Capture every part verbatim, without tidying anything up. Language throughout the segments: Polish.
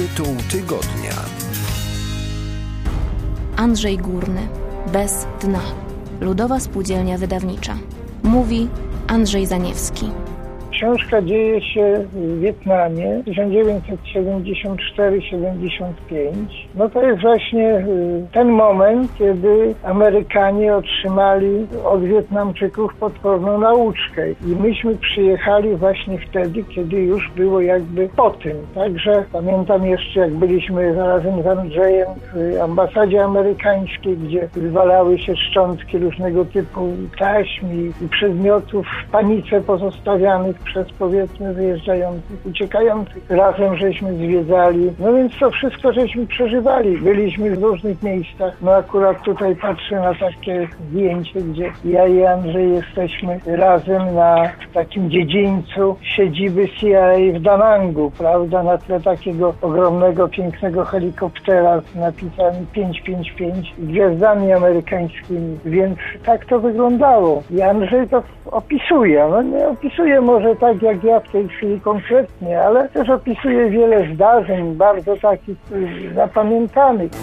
Tytuł tygodnia. Andrzej Górny. Bez dna. Ludowa Spółdzielnia Wydawnicza. Mówi Andrzej Zaniewski. Książka dzieje się w Wietnamie tysiąc dziewięćset siedemdziesiąt cztery siedemdziesiąt pięć. No to jest właśnie ten moment, kiedy Amerykanie otrzymali od Wietnamczyków potworną nauczkę. I myśmy przyjechali właśnie wtedy, kiedy już było jakby po tym. Także pamiętam jeszcze, jak byliśmy razem z Andrzejem w ambasadzie amerykańskiej, gdzie wywalały się szczątki różnego typu taśm i przedmiotów w panice pozostawianych przez, powiedzmy, wyjeżdżających, uciekających. Razem żeśmy zwiedzali. No więc to wszystko żeśmy przeżywali. Byliśmy w różnych miejscach. No akurat tutaj patrzę na takie zdjęcie, gdzie ja i Andrzej jesteśmy razem na takim dziedzińcu siedziby C I A w Danangu, prawda? Na tle takiego ogromnego, pięknego helikoptera z napisami pięć pięć pięć i gwiazdami amerykańskimi. Więc tak to wyglądało. I Andrzej to opisuje. No nie opisuje może tak jak ja w tej chwili konkretnie, ale też opisuje wiele zdarzeń, bardzo takich zapamiętanych.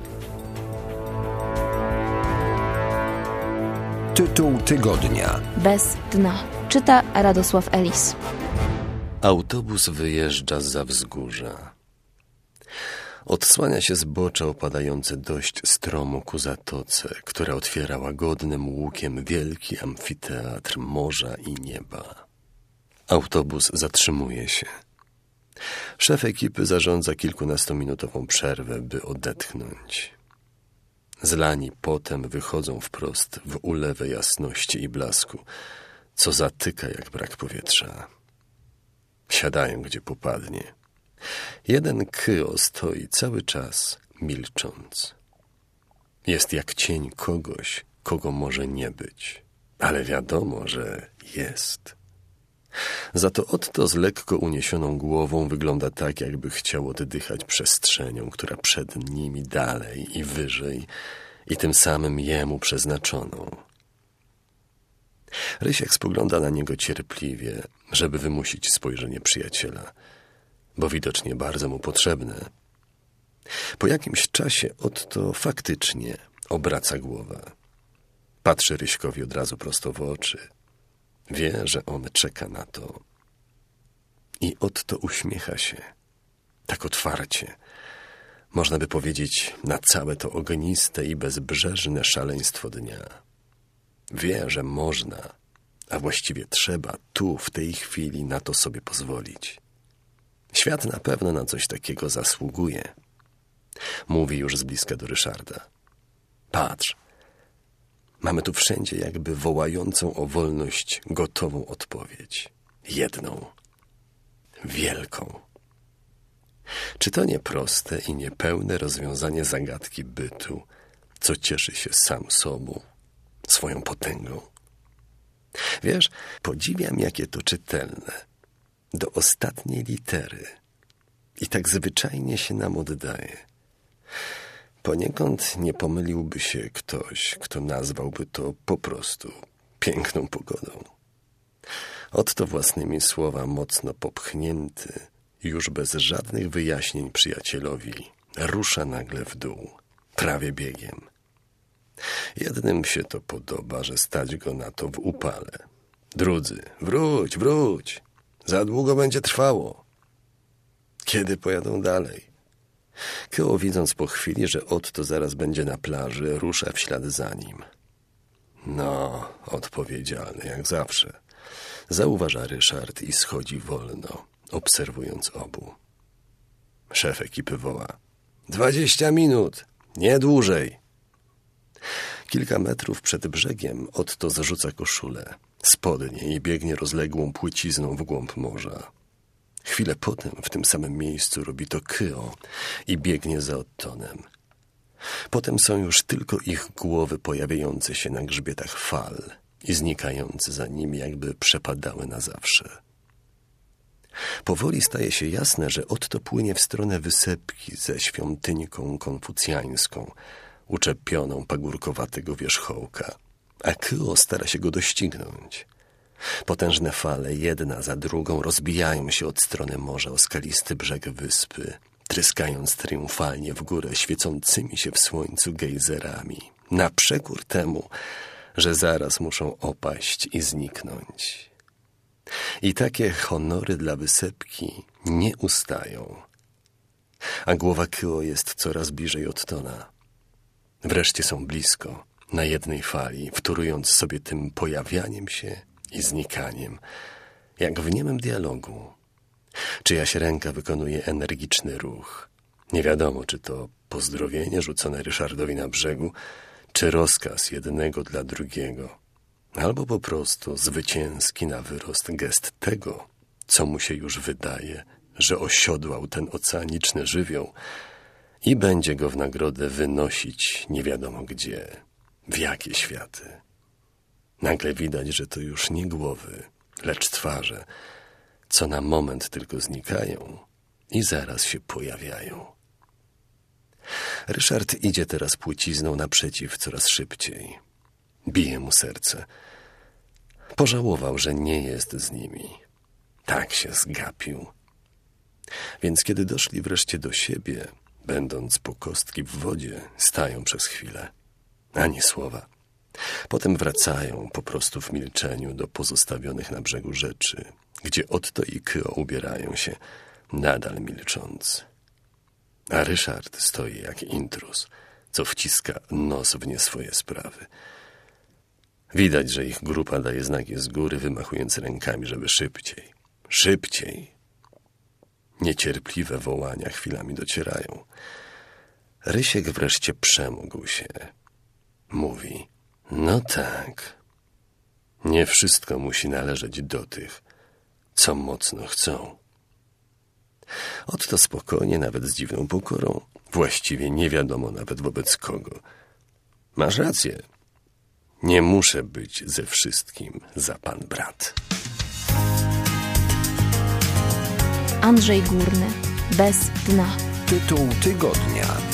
Tytuł tygodnia. Bez dna. Czyta Radosław Elis. Autobus wyjeżdża zza wzgórza. Odsłania się zbocze opadające dość stromo ku zatoce, która otwierała godnym łukiem wielki amfiteatr morza i nieba. Autobus zatrzymuje się. Szef ekipy zarządza kilkunastominutową przerwę, by odetchnąć. Zlani potem wychodzą wprost w ulewę jasności i blasku, co zatyka jak brak powietrza. Siadają, gdzie popadnie. Jeden Kyo stoi cały czas, milcząc. Jest jak cień kogoś, kogo może nie być, ale wiadomo, że jest. Za to Otto z lekko uniesioną głową wygląda tak, jakby chciał oddychać przestrzenią, która przed nimi dalej i wyżej i tym samym jemu przeznaczoną. Rysiek spogląda na niego cierpliwie, żeby wymusić spojrzenie przyjaciela, bo widocznie bardzo mu potrzebne. Po jakimś czasie Otto faktycznie obraca głowę. Patrzy Ryśkowi od razu prosto w oczy. Wie, że on czeka na to. I Otto uśmiecha się. Tak otwarcie. Można by powiedzieć na całe to ogniste i bezbrzeżne szaleństwo dnia. Wie, że można, a właściwie trzeba tu, w tej chwili na to sobie pozwolić. Świat na pewno na coś takiego zasługuje. Mówi już z bliska do Ryszarda. Patrz. Mamy tu wszędzie jakby wołającą o wolność gotową odpowiedź. Jedną. Wielką. Czy to nie proste i niepełne rozwiązanie zagadki bytu, co cieszy się sam sobą, swoją potęgą? Wiesz, podziwiam, jakie to czytelne. Do ostatniej litery. I tak zwyczajnie się nam oddaje. Poniekąd nie pomyliłby się ktoś, kto nazwałby to po prostu piękną pogodą. Otto własnymi słowa mocno popchnięty, już bez żadnych wyjaśnień przyjacielowi, rusza nagle w dół, prawie biegiem. Jednym się to podoba, że stać go na to w upale. Drudzy, wróć, wróć, za długo będzie trwało. Kiedy pojadą dalej? Kyo, widząc po chwili, że Otto zaraz będzie na plaży, rusza w ślad za nim. No, odpowiedzialny jak zawsze. Zauważa Ryszard i schodzi wolno, obserwując obu. Szef ekipy woła. Dwadzieścia minut, nie dłużej. Kilka metrów przed brzegiem Otto zarzuca koszulę, spodnie i biegnie rozległą płycizną w głąb morza. Chwilę potem w tym samym miejscu robi to Kyo i biegnie za Ottonem. Potem są już tylko ich głowy pojawiające się na grzbietach fal i znikające za nimi, jakby przepadały na zawsze. Powoli staje się jasne, że Otto płynie w stronę wysepki ze świątyńką konfucjańską, uczepioną pagórkowatego wierzchołka, a Kyo stara się go doścignąć. Potężne fale, jedna za drugą, rozbijają się od strony morza o skalisty brzeg wyspy, tryskając triumfalnie w górę świecącymi się w słońcu gejzerami, na przekór temu, że zaraz muszą opaść i zniknąć. I takie honory dla wysepki nie ustają, a głowa Kyo jest coraz bliżej Ottona. Wreszcie są blisko, na jednej fali, wtórując sobie tym pojawianiem się i znikaniem, jak w niemym dialogu. Czyjaś ręka wykonuje energiczny ruch. Nie wiadomo, czy to pozdrowienie rzucone Ryszardowi na brzegu, czy rozkaz jednego dla drugiego, albo po prostu zwycięski na wyrost gest tego, co mu się już wydaje, że osiodłał ten oceaniczny żywioł i będzie go w nagrodę wynosić nie wiadomo gdzie, w jakie światy. Nagle widać, że to już nie głowy, lecz twarze, co na moment tylko znikają i zaraz się pojawiają. Ryszard idzie teraz płycizną naprzeciw coraz szybciej. Bije mu serce. Pożałował, że nie jest z nimi. Tak się zgapił. Więc kiedy doszli wreszcie do siebie, będąc po kostki w wodzie, stają przez chwilę. Ani słowa. Potem wracają po prostu w milczeniu do pozostawionych na brzegu rzeczy, gdzie Otto i Kyo ubierają się, nadal milcząc. A Ryszard stoi jak intruz, co wciska nos w nie swoje sprawy. Widać, że ich grupa daje znaki z góry, wymachując rękami, żeby szybciej, szybciej. Niecierpliwe wołania chwilami docierają. Rysiek wreszcie przemógł się. Mówi, no tak, nie wszystko musi należeć do tych, co mocno chcą. Otto spokojnie, nawet z dziwną pokorą, właściwie nie wiadomo nawet wobec kogo. Masz rację, nie muszę być ze wszystkim za pan brat. Andrzej Górny, Bez dna. Tytuł tygodnia.